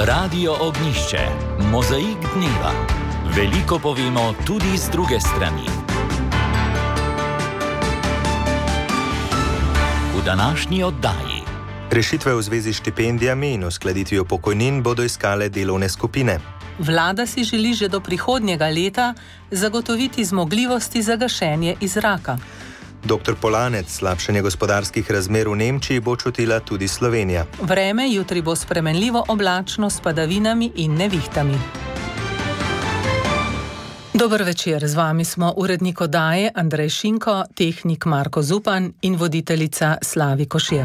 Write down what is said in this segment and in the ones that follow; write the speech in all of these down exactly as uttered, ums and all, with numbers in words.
Radio Ognišče, mozaik dneva. Veliko povemo tudi z druge strani. V današnji oddaji. Rešitve v zvezi s štipendijami in uskladitvijo pokojnin bodo iskale delovne skupine. Vlada si želi že do prihodnjega leta zagotoviti zmogljivosti za gašenje iz zraka. Doktor Polanec, slabšanje gospodarskih razmer v Nemčiji bo čutila tudi Slovenija. Vreme jutri bo spremenljivo oblačno s padavinami in nevihtami. Dober večer, z vami smo urednik oddaje Andrej Šinko, tehnik Marko Zupan in voditeljica Slavi Košir.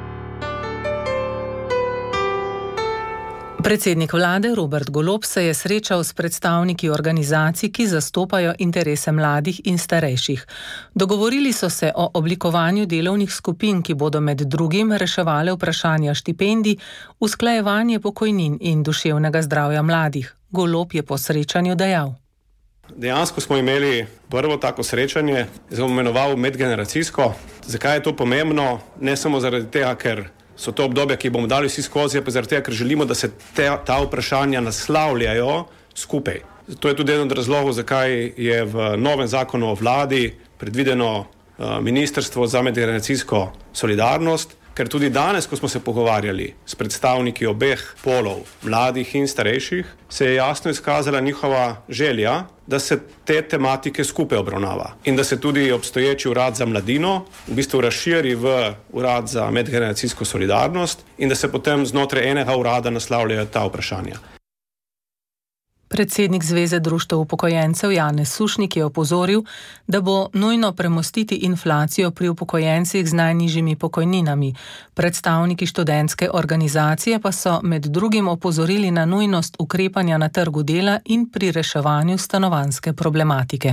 Predsednik vlade Robert Golob se je srečal s predstavniki organizacij, ki zastopajo interese mladih in starejših. Dogovorili so se o oblikovanju delovnih skupin, ki bodo med drugim reševale vprašanja štipendij, usklajevanje pokojnin in duševnega zdravja mladih. Golob je po srečanju dejal. Dejansko smo imeli prvo tako srečanje, zelo imenoval medgeneracijsko. Zakaj je to pomembno? Ne samo zaradi tega, ker so to obdobja, ki bomo dali vsi skozi, pa zaradi tega, ker želimo, da se te, ta vprašanja naslavljajo skupaj. To je tudi eden od razlogov, zakaj je v novem zakonu o vladi predvideno uh, Ministrstvo za medgeneracijsko solidarnost, ker tudi danes, ko smo se pogovarjali s predstavniki obeh polov, mladih in starejših, se je jasno izkazala njihova želja, da se te tematike skupaj obravnava in da se tudi obstoječi urad za mladino v bistvu razširi v urad za medgeneracijsko solidarnost in da se potem znotraj enega urada naslavljajo ta vprašanja. Predsednik Zveze društev upokojencev Janez Sušnik je opozoril, da bo nujno premostiti inflacijo pri upokojencih z najnižjimi pokojninami. Predstavniki študentske organizacije pa so med drugim opozorili na nujnost ukrepanja na trgu dela in pri reševanju stanovanjske problematike.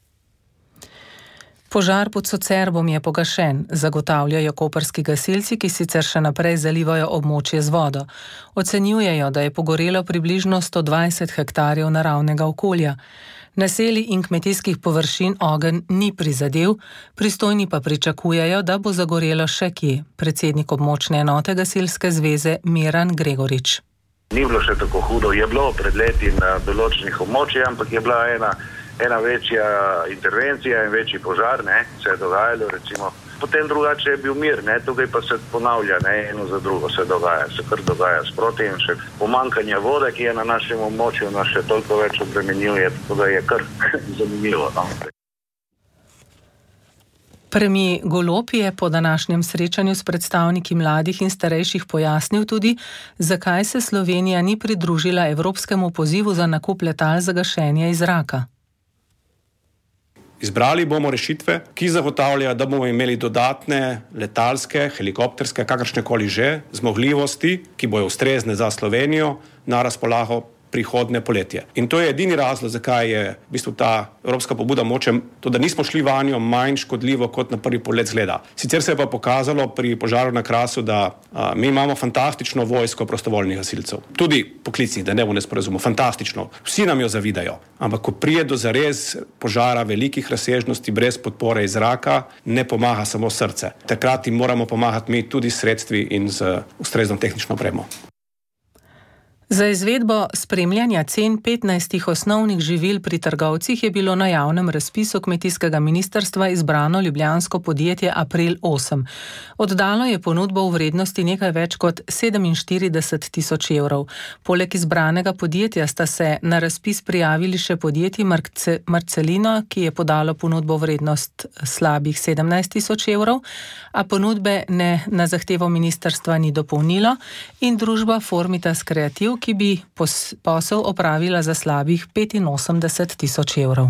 Požar pod Socerbom je pogašen, zagotavljajo koprski gasilci, ki sicer še naprej zalivajo območje z vodo. Ocenjujejo, da je pogorelo približno sto dvajset hektarjev naravnega okolja. Naselij in kmetijskih površin ogenj ni prizadel, pristojni pa pričakujejo, da bo zagorelo še kje. Predsednik območne enote gasilske zveze Miran Gregorič. Ni bilo še tako hudo, je bilo pred leti na določenih območjih, ampak je bila ena ena večja intervencija in večji požar, ne, se je dogajalo, recimo. Potem drugače je bil mir, ne, tukaj pa se ponavlja, ne, eno za drugo se dogaja, se kar dogaja sproti in še pomankanje vode, ki je na našem območju, nas še toliko več obremenjuje, tako da je kar zanimivo. No. Premier Golob je po današnjem srečanju s predstavniki mladih in starejših pojasnil tudi, zakaj se Slovenija ni pridružila evropskemu pozivu za nakup letal za gašenje iz zraka. Izbrali bomo rešitve, ki zagotavljajo, da bomo imeli dodatne letalske, helikopterske, kakršnekoli že zmogljivosti, ki bojo ustrezne za Slovenijo na razpolago prihodnje poletje. In to je edini razlog, zakaj je v bistvu ta evropska pobuda moče, to, da nismo šli vanjo manj škodljivo, kot na prvi pogled zgleda. Sicer se je pa pokazalo pri požaru na Krasu, da a, mi imamo fantastično vojsko prostovoljnih gasilcev. Tudi poklicnih, da ne bo nesporazumov, fantastično. Vsi nam jo zavidajo. Ampak ko prije do zares požara velikih razsežnosti brez podpore iz zraka, ne pomaga samo srce. Takrat jim moramo pomagati mi tudi s sredstvi in z ustrezno tehnično opremo. Za izvedbo spremljanja cen petnajstih osnovnih živil pri trgovcih je bilo na javnem razpisu kmetijskega ministrstva izbrano ljubljansko podjetje April osem. Oddalo je ponudbo v vrednosti nekaj več kot sedeminštirideset tisoč evrov. Poleg izbranega podjetja sta se na razpis prijavili še podjetje Marce, Marcelino, ki je podalo ponudbo vrednost slabih sedemnajst tisoč evrov, a ponudbe ne na zahtevo ministrstva ni dopolnilo, in družba Formitas Kreativ, ki bi posel opravila za slabih petinosemdeset tisoč evrov.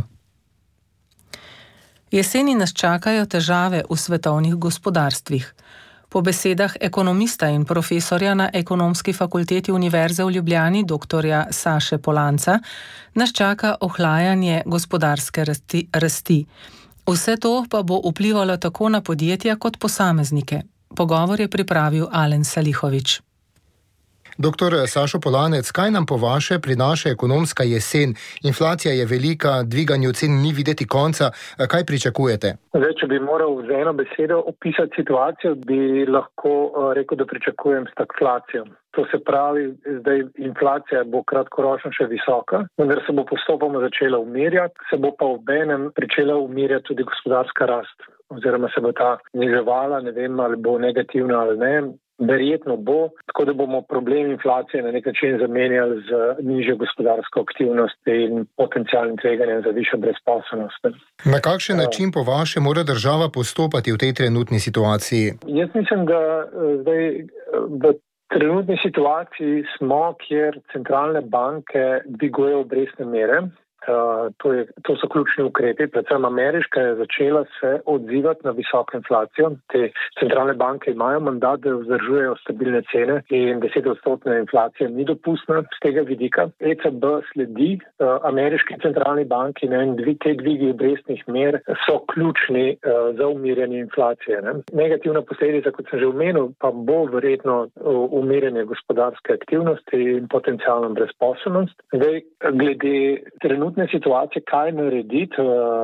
Jeseni nas čakajo težave v svetovnih gospodarstvih. Po besedah ekonomista in profesorja na Ekonomski fakulteti Univerze v Ljubljani, doktorja Saše Polanca, nas čaka ohlajanje gospodarske rasti, rasti. Vse to pa bo vplivalo tako na podjetja kot posameznike. Pogovor je pripravil Alen Salihovič. Doktor Sašo Polanec, kaj nam po vaše prinaša ekonomska jesen? Inflacija je velika, dviganju cen ni videti konca. Kaj pričakujete? Zdaj, če bi moral z eno besedo opisati situacijo, bi lahko rekel, da pričakujem stagflacijo. To se pravi, zdaj inflacija bo kratkoročno še visoka, vendar se bo postopoma začela umirjati, se bo pa obenem pričela umirjati tudi gospodarska rast. Oziroma se bo ta zniževala, ne vem, ali bo negativna ali ne. Verjetno bo, tako da bomo problem inflacije na nek način zamenjali z nižjo gospodarsko aktivnost in potencialnim tveganjem za višjo brezposelnost. Na kakšen način po vaše mora država postopati v tej trenutni situaciji? Jaz mislim, da zdaj v trenutni situaciji smo, kjer centralne banke dvigujejo obrestne mere. Uh, to, je, to so ključni ukrepi, predvsem ameriška je začela se odzivati na visoko inflacijo. Te centralne banke imajo mandat, da vzdržujejo stabilne cene in desetodstotna inflacija ni dopustna z tega vidika. E C B sledi uh, ameriški centralni banki, ne, in dvi, te dvigi obrestnih mer so ključni uh, za umirjanje inflacije. Ne. Negativna posledica, kot sem že omenil, pa bo verjetno uh, umirjanje gospodarske aktivnosti in potencialno brezposelnost. Zdaj, glede trenutne situacije, kaj narediti,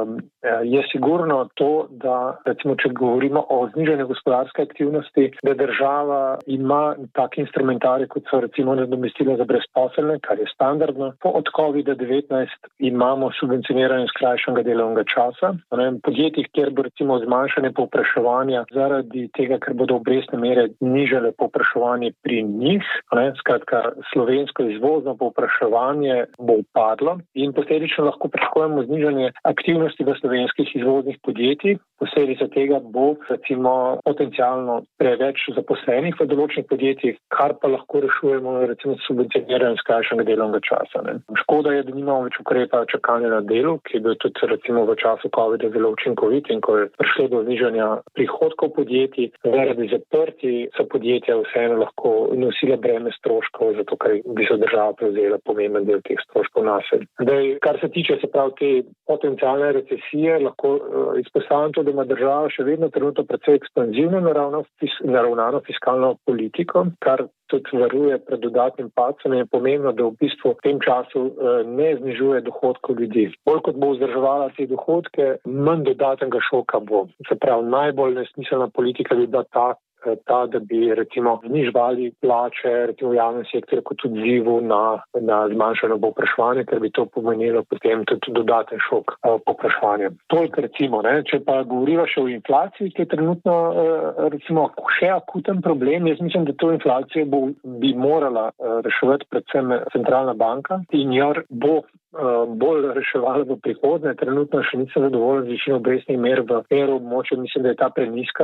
je sigurno to, da recimo, če govorimo o znižanju gospodarske aktivnosti, da država ima tak instrumentarij, kot so recimo nadomestila za brezposelne, kar je standardno. Po od covida devetnajst imamo subvencioniranje skrajšanega delovnega časa. V podjetjih, kjer bo recimo zmanjšanje povpraševanja zaradi tega, ker bodo obrestne mere nižale povpraševanje pri njih, ne, skratka slovensko izvozno povpraševanje bo upadlo in posledično lahko pričakujemo znižanje aktivnosti v slovenskih izvoznih podjetij. Posledica tega bo recimo potencialno preveč zaposlenih v določenih podjetjih, kar pa lahko rešujemo recimo s subvencioniranjem skrajšanega delovnega časa. Ne. Škoda je, da nimamo več ukrepa čakanja na delu, ki je bil tudi recimo v času covida zelo učinkovit in ko je prišlo do znižanja prihodkov podjetij, zaradi zaprti so podjetja vseeno lahko nosila breme stroškov, zato ker bi se država prevzela pomemben del teh stroškov nase. Zdaj, kar se tiče se pravi te potencialne recesije, lahko uh, izpostavim to, da ima država še vedno trenutno precej ekspanzivno naravno, fis, naravnano fiskalno politiko, kar tudi varuje pred dodatnim padcem in je pomembno, da v bistvu v tem času uh, ne znižuje dohodkov ljudi. Bolj kot bo vzdrževala te dohodke, manj dodatnega šoka bo. Se pravi, najbolj nesmiselna politika bi bila ta, ta, da bi recimo znižvali plače recimo v javnem sektorju kot odzivu na, na zmanjšano povpraševanje, ker bi to pomenilo potem tudi dodaten šok uh, povpraševanja. Toliko recimo, ne, če pa govoriva še o inflaciji, ki je trenutno uh, recimo še akuten problem, jaz mislim, da to inflacijo bo, bi morala uh, reševati predvsem centralna banka in jo bo bolj reševala v prihodnje. Trenutno še nisem zadovoljen z višino obrestnih mer v evroobmočju. Mislim, da je ta preniska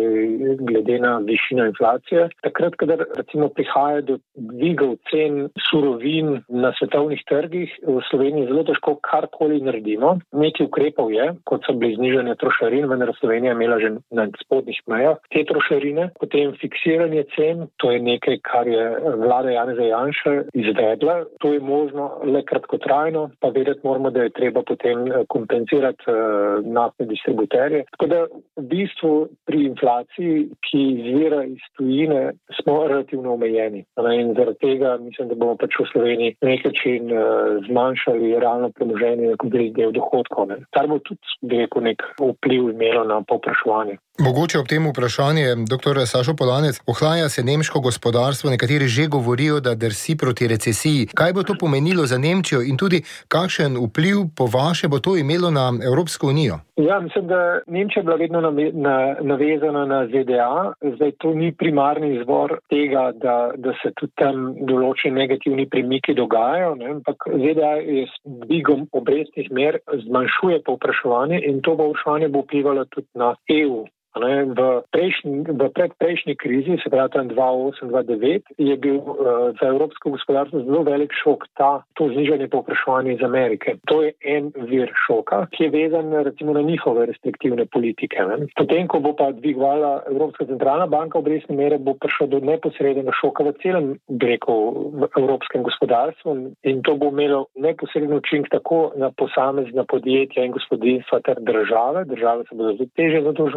glede na višino inflacije. Takrat, kadar recimo prihaja do dvigov cen surovin na svetovnih trgih, v Sloveniji zelo težko karkoli naredimo. Nekaj ukrepov je, kot so bili znižanje trošarin, vendar Slovenija imela že na spodnjih mejah te trošarine. Potem fiksiranje cen, to je nekaj, kar je vlada Janeza Janše izvedla. To je možno le kratkotrajno, pa vedeti moramo, da je treba potem kompenzirati uh, naftne distributerje. Tako da v bistvu pri inflaciji, ki izvira iz tujine, smo relativno omejeni. In zaradi tega mislim, da bomo pač v Sloveniji na nek način uh, zmanjšali realno premoženje na kompletni del dohodkov. Ne. Kar bo tudi, bi rekel, nek vpliv imelo na povpraševanje. Mogoče ob tem vprašanje, doktor Sašo Polanec, ohlaja se nemško gospodarstvo, nekateri že govorijo, da drsi proti recesiji. Kaj bo to pomenilo za Nemčijo in tudi kakšen vpliv po vaše bo to imelo na Evropsko unijo? Ja, mislim, da Nemčija je bila vedno navezana na Z D A. Zdaj to ni primarni izvor tega, da, da se tudi tam določeni negativni premiki dogajajo, ne? Ampak Z D A je s dvigom obrestnih mer zmanjšuje povpraševanje in to povpraševanje bo vplivalo tudi na E U. V, prejšnji, v predprejšnji krizi, se pravi tam dva osem dva devet, je bil uh, za evropsko gospodarstvo zelo velik šok ta, to znižanje povpraševanja iz Amerike. To je en vir šoka, ki je vezan recimo na njihove restriktivne politike. Ne? Potem, ko bo pa dvigovala Evropska centralna banka obrestne mere, bo prišlo do neposrednega šoka v celem breku v evropskem gospodarstvu in to bo imelo neposredno učink tako na posamezna podjetja in gospodinstva ter države. Države se bodo tudi težje zadolževale.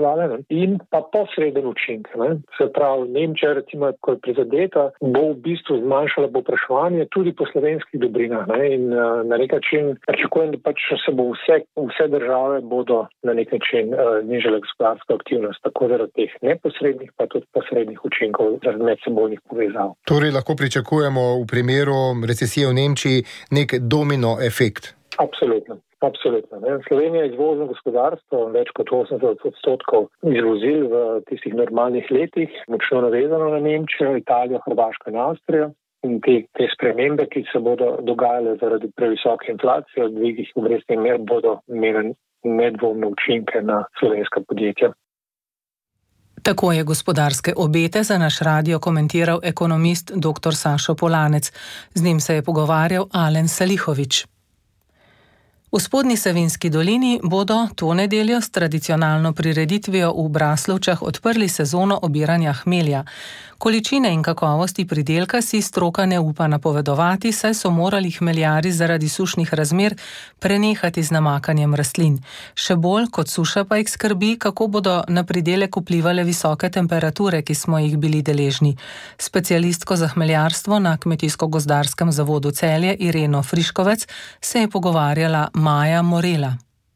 in pa posreden učinek. Ne. Se pravi, Nemčija, recimo, ko je prizadeta, bo v bistvu zmanjšala povpraševanje tudi po slovenskih dobrinah. Ne. In uh, na nek način pričakujem, da pač se bo vse, vse države bodo na nek način uh, znižale gospodarsko aktivnost, tako zaradi teh neposrednih, pa tudi posrednih učinkov zaradi medsebojnih povezav. Torej lahko pričakujemo v primeru recesije v Nemčiji nek domino efekt. Absolutno. Absolutno. Ne. Slovenija je izvozno gospodarstvo, več kot osemdeset odstotkov izvozil v tistih normalnih letih, močno navezano na Nemčijo, Italijo, Hrvaško in Avstrijo. In te, te spremembe, ki se bodo dogajale zaradi previsoke inflacije, dvigih obrestnih mer, bodo imeli nedvomne učinke na slovenska podjetja. Tako je gospodarske obete za naš radio komentiral ekonomist dr. Sašo Polanec. Z njim se je pogovarjal Alen Salihovič. V Spodnji Savinjski dolini bodo to nedeljo s tradicionalno prireditvijo v Braslovčah odprli sezono obiranja hmelja. Količine in kakovosti pridelka si stroka ne upa napovedovati, saj so morali hmeljarji zaradi sušnih razmer prenehati z namakanjem rastlin. Še bolj kot suša pa jih skrbi, kako bodo na pridelek vplivale visoke temperature, ki smo jih bili deležni. Specialistko za hmeljarstvo na Kmetijsko-gozdarskem zavodu Celje Ireno Friškovec se je pogovarjala Maja Morela.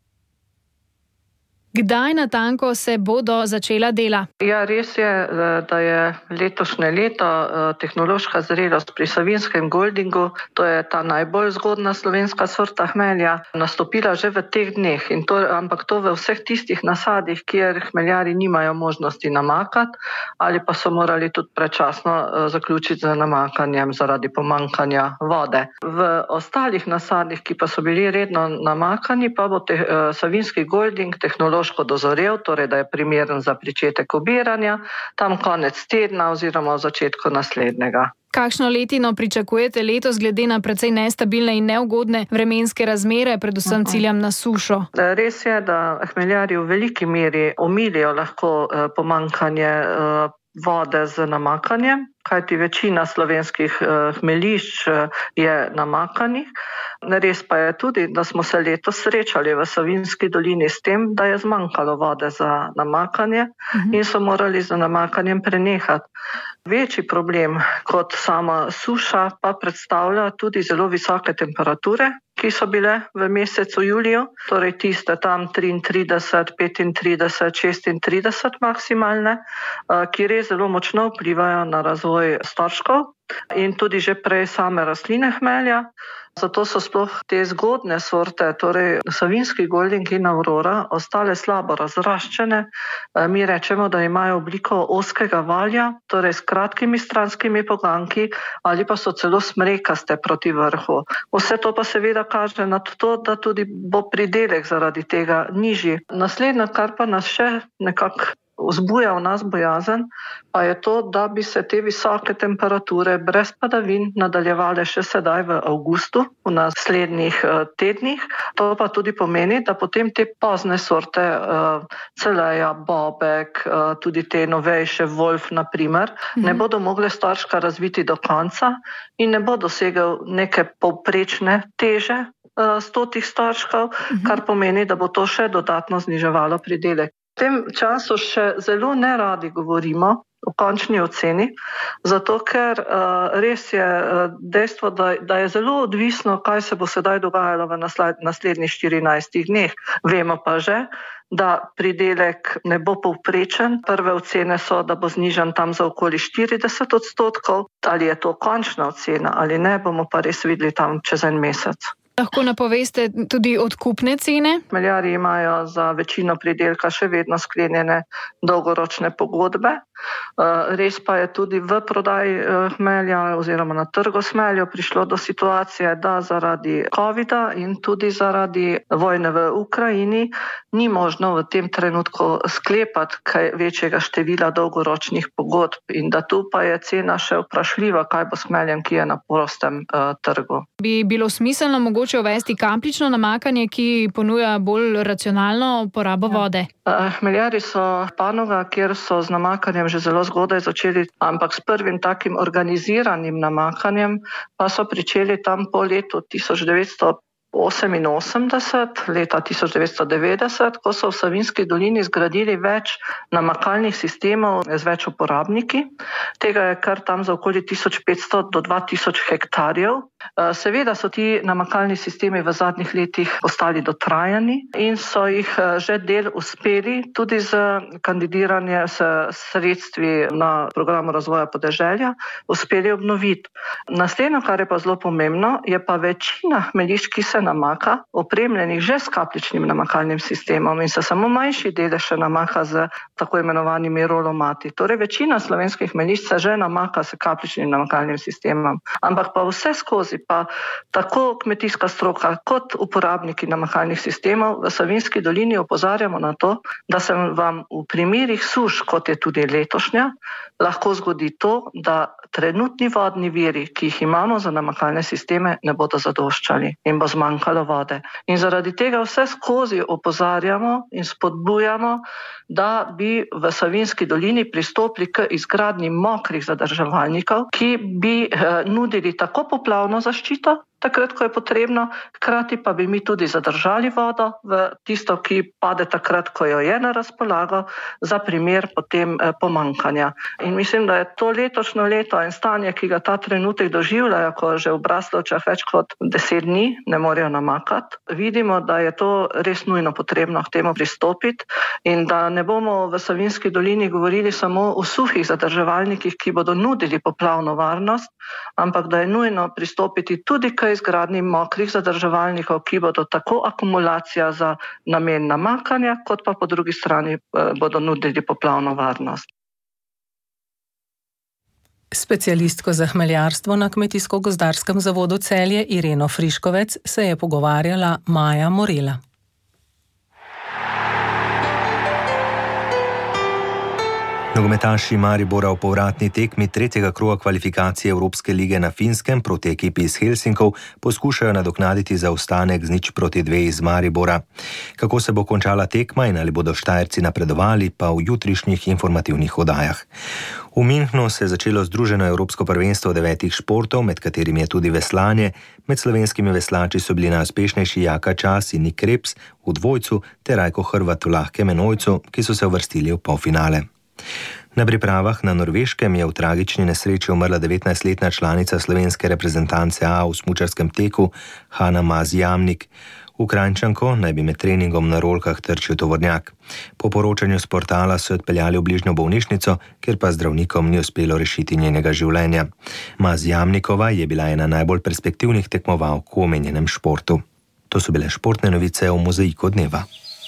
Kdaj natanko se bodo začela dela? Ja, res je, da je letošnje leto tehnološka zrelost pri savinjskem goldingu, to je ta najbolj zgodna slovenska sorta hmelja, nastopila že v teh dneh, in to, ampak to v vseh tistih nasadih, kjer hmeljarji nimajo možnosti namakati ali pa so morali tudi predčasno zaključiti z namakanjem zaradi pomanjkanja vode. V ostalih nasadih, ki pa so bili redno namakani, pa bo te, savinjski golding tehnološki dozorel, torej da je primeren za pričetek obiranja, tam konec tedna oziroma v začetku naslednjega. Kakšno letino pričakujete letos glede na precej nestabilne in neugodne vremenske razmere, predvsem ciljam na sušo? Res je, da hmeljarji v veliki meri omilijo lahko pomanjkanje vode z namakanjem, kajti večina slovenskih hmeljišč je namakanih. Res pa je tudi, da smo se letos srečali v Savinjski dolini s tem, da je zmanjkalo vode za namakanje in so morali z namakanjem prenehati. Večji problem kot sama suša pa predstavlja tudi zelo visoke temperature, ki so bile v mesecu juliju, torej tiste tam triintrideset, petintrideset, šestintrideset maksimalne, ki res zelo močno vplivajo na razvoj storžkov in tudi že prej same rastline hmelja. Zato so sploh te zgodne sorte, torej savinjski golding in aurora, ostale slabo razraščene. Mi rečemo, da imajo obliko ozkega valja, torej s kratkimi stranskimi poganjki ali pa so celo smrekaste proti vrhu. Vse to pa seveda kaže na to, da tudi bo pridelek zaradi tega nižji. Naslednje, kar pa nas še nekako vzbuja v nas bojazen, pa je to, da bi se te visoke temperature brez padavin nadaljevale še sedaj v avgustu, v naslednjih tednih. To pa tudi pomeni, da potem te pozne sorte celeja, bobek, tudi te novejše wolf, na primer, mm-hmm. ne bodo mogle storžka razviti do konca in ne bo dosegel neke povprečne teže stotih storžkov, mm-hmm. kar pomeni, da bo to še dodatno zniževalo pridelek. V tem času še zelo neradi govorimo o končni oceni, zato ker uh, res je uh, dejstvo, da, da je zelo odvisno, kaj se bo sedaj dogajalo v naslednjih štirinajstih dneh. Vemo pa že, da pridelek ne bo povprečen. Prve ocene so, da bo znižan tam za okoli štirideset odstotkov. Ali je to končna ocena ali ne, bomo pa res videli tam čez en mesec. Lahko napoveste tudi odkupne cene? Hmeljarji imajo za večino pridelka še vedno sklenjene dolgoročne pogodbe. Res pa je tudi v prodaji hmelja oziroma na trgu s hmeljo prišlo do situacije, da zaradi covida in tudi zaradi vojne v Ukrajini ni možno v tem trenutku sklepati kaj večjega števila dolgoročnih pogodb in da tu pa je cena še vprašljiva, kaj bo s hmeljem, ki je na prostem uh, trgu. Bi bilo smiselno mogoče uvesti kapljično namakanje, ki ponuja bolj racionalno porabo vode? Uh, hmeljarji so panoga, kjer so z namakanjem že zelo zgodaj začeli, ampak s prvim takim organiziranim namakanjem pa so pričeli tam po letu tisoč devetsto oseminosemdeset, leta tisoč devetsto devetdeset, ko so v Savinjski dolini zgradili več namakalnih sistemov z več uporabniki. Tega je kar tam za okoli tisoč petsto do dva tisoč hektarjev. Seveda so ti namakalni sistemi v zadnjih letih postali dotrajani in so jih že del uspeli tudi z kandidiranje s sredstvi na programu razvoja podeželja uspeli obnoviti. Naslednjo, kar je pa zelo pomembno, je pa večina hmeljišč, ki se namaka, opremljenih že s kapljičnim namakalnim sistemom in se samo manjši delež še namaka z tako imenovanimi rolomati. Torej, večina slovenskih hmeljišč se že namaka s kapljičnim namakalnim sistemom. Ampak pa vse skozi pa tako kmetijska stroka kot uporabniki namakalnih sistemov v Savinjski dolini opozarjamo na to, da se vam v primerih suš, kot je tudi letošnja, lahko zgodi to, da trenutni vodni viri, ki jih imamo za namakalne sisteme, ne bodo zadoščali in bo zmanjkalo vode. In zaradi tega vse skozi opozarjamo in spodbujamo, da bi v Savinjski dolini pristopili k izgradnji mokrih zadrževalnikov, ki bi eh, nudili tako poplavno zaščito, takrat, ko je potrebno, hkrati pa bi mi tudi zadržali vodo v tisto, ki pade takrat, ko jo je na razpolago, za primer potem eh, pomankanja. In mislim, da je to letošnjo leto in stanje, ki ga ta trenutek doživljajo, ko že v Braslovčah več kot deset dni ne morejo namakati. Vidimo, da je to res nujno potrebno k temu pristopiti in da ne bomo v Savinjski dolini govorili samo o suhih zadrževalnikih, ki bodo nudili poplavno varnost, ampak da je nujno pristopiti tudi k izgradnji mokrih zadrževalnikov, ki bodo tako akumulacija za namen namakanja, kot pa po drugi strani bodo nudili poplavno varnost. Specialistko za hmeljarstvo na Kmetijsko-gozdarskem zavodu Celje Ireno Friškovec se je pogovarjala Maja Morela. Nogometaši Maribora v povratni tekmi tretjega kroga kvalifikacije Evropske lige na Finskem proti ekipi iz Helsinkov poskušajo nadoknaditi zaostanek z nič proti dve iz Maribora. Kako se bo končala tekma in ali bodo Štajerci napredovali, pa v jutrišnjih informativnih oddajah. V Münchnu se je začelo združeno evropsko prvenstvo devetih športov, med katerimi je tudi veslanje. Med slovenskimi veslači so bili najuspešnejši Jaka Čas in Nik Krebs v dvojcu ter Rajko Hrvat v lahkem enojcu, ki so se uvrstili v polfinale. Na pripravah na Norveškem je v tragični nesreči umrla devetnajstletna članica slovenske reprezentance A v smučarskem teku Hanna Maz-Jamnik. Ukrajinčanko naj bi med treningom na rolkah trčil tovornjak. Po poročanju s portala so jo odpeljali v bližnjo bolnišnico, kjer pa zdravnikom ni uspelo rešiti njenega življenja. Maz-Jamnikova je bila ena najbolj perspektivnih tekmovalk v omenjenem športu. To so bile športne novice v Mozaiku dneva.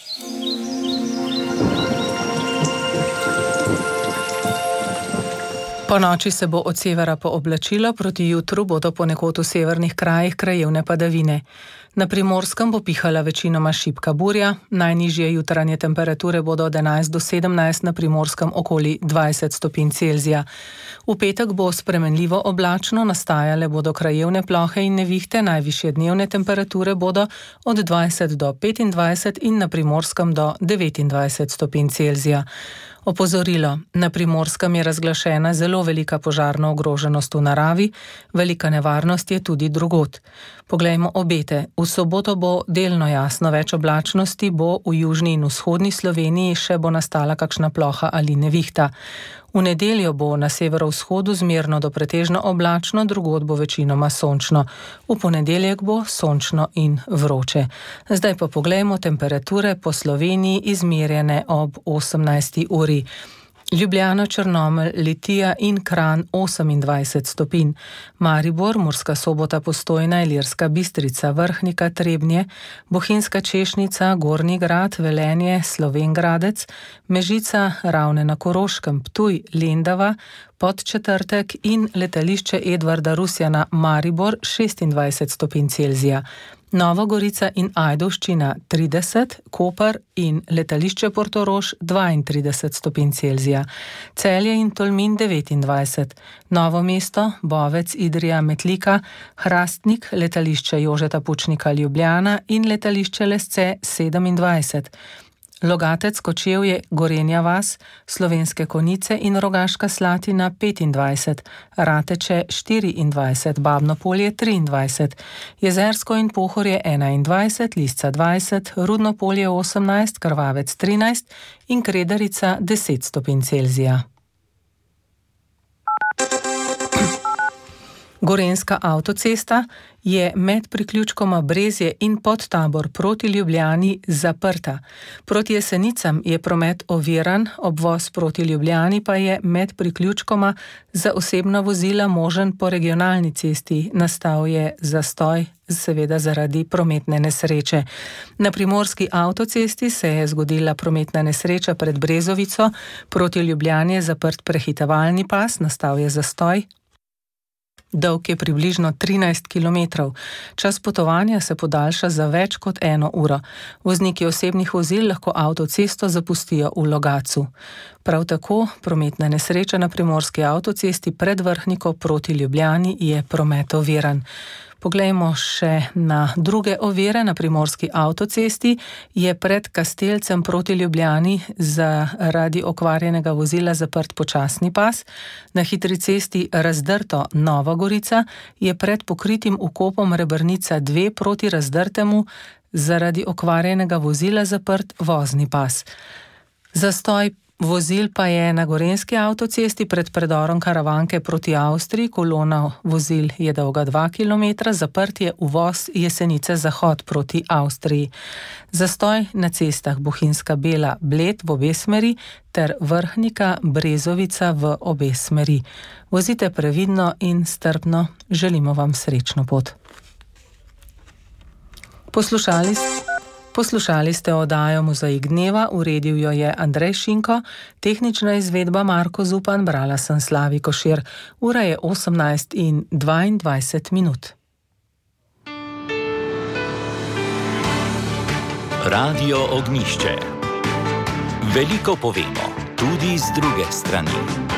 Po noči se bo od severa pooblačilo, proti jutru bodo ponekod v severnih krajih krajevne padavine. Na Primorskem bo pihala večinoma šibka burja, najnižje jutranje temperature bodo od enajst do sedemnajst, na Primorskem okoli dvajset stopinj Celzija. V petek bo spremenljivo oblačno, nastajale bodo krajevne plohe in nevihte, najvišje dnevne temperature bodo od dvajset do petindvajset in na Primorskem do devetindvajset stopinj Celzija. Opozorilo, na Primorskem je razglašena zelo velika požarna ogroženost v naravi, velika nevarnost je tudi drugod. Poglejmo obete. V soboto bo delno jasno, več oblačnosti bo v južni in vzhodni Sloveniji, še bo nastala kakšna ploha ali nevihta. V nedeljo bo na severovzhodu zmerno do pretežno oblačno, drugod bo večinoma sončno. V ponedeljek bo sončno in vroče. Zdaj pa poglejmo temperature po Sloveniji izmerjene ob osemnajsti uri. Ljubljana, Črnomelj, Litija in Kranj osemindvajset stopinj, Maribor, Murska Sobota, Postojna, Ilirska Bistrica, Vrhnika, Trebnje, Bohinjska Češnica, Gornji Grad, Velenje, Slovenj Gradec, Mežica, Ravne na Koroškem, Ptuj, Lendava, Podčetrtek in letališče Edvarda Rusjana Maribor šestindvajset stopinj Celzija. Nova Gorica in Ajdovščina trideset, Koper in letališče Portorož dvaintrideset stopinj Celzija, Celje in Tolmin devetindvajset, Novo mesto, Bovec, Idrija, Metlika, Hrastnik, letališče Jožeta Pučnika Ljubljana in letališče Lesce sedemindvajset, Logatec, Kočevje, Gorenja vas, Slovenske Konjice in Rogaška Slatina petindvajset, Rateče štiriindvajset, Babno Polje triindvajset, Jezersko in Pohorje enaindvajset, Lisca dvajset, Rudno Polje osemnajst, Krvavec trinajst in Kredarica deset stopinj Celzija. Gorenjska avtocesta je med priključkoma Brezje in Podtabor proti Ljubljani zaprta. Proti Jesenicam je promet oviran, obvoz proti Ljubljani pa je med priključkoma za osebna vozila možen po regionalni cesti. Nastal je zastoj, seveda zaradi prometne nesreče. Na primorski avtocesti se je zgodila prometna nesreča pred Brezovico, proti Ljubljani je zaprt prehitevalni pas, nastal je zastoj. Dolg je približno trinajst kilometrov. Čas potovanja se podaljša za več kot eno uro. Vozniki osebnih vozil lahko avtocesto zapustijo v Logatcu. Prav tako prometna nesreča na primorski avtocesti pred Vrhniko proti Ljubljani je promet oviran. Poglejmo še na druge ovire. Na primorski avtocesti je pred Kastelcem proti Ljubljani zaradi okvarjenega vozila zaprt počasni pas. Na hitri cesti Razdrto Nova Gorica je pred pokritim vkopom Rebrnica dve proti Razdrtemu zaradi okvarjenega vozila zaprt vozni pas. Zastoj vozil pa je na gorenjski avtocesti pred predorom Karavanke proti Avstriji. Kolona vozil je dolga dva kilometra, zaprt je uvoz Jesenice Zahod proti Avstriji. Zastoj na cestah Bohinjska Bela Bled v obe smeri ter Vrhnika Brezovica v obe smeri. Vozite previdno in strpno, želimo vam srečno pot. Poslušali ste Poslušali ste oddajo Mozaik dneva, uredil jo je Andrej Šinko, tehnična izvedba Marko Zupan, brala sem Slavi Košir. Ura je osemnajst in dvaindvajset minut. Radio Ognjišče. Veliko povemo, tudi z druge strani.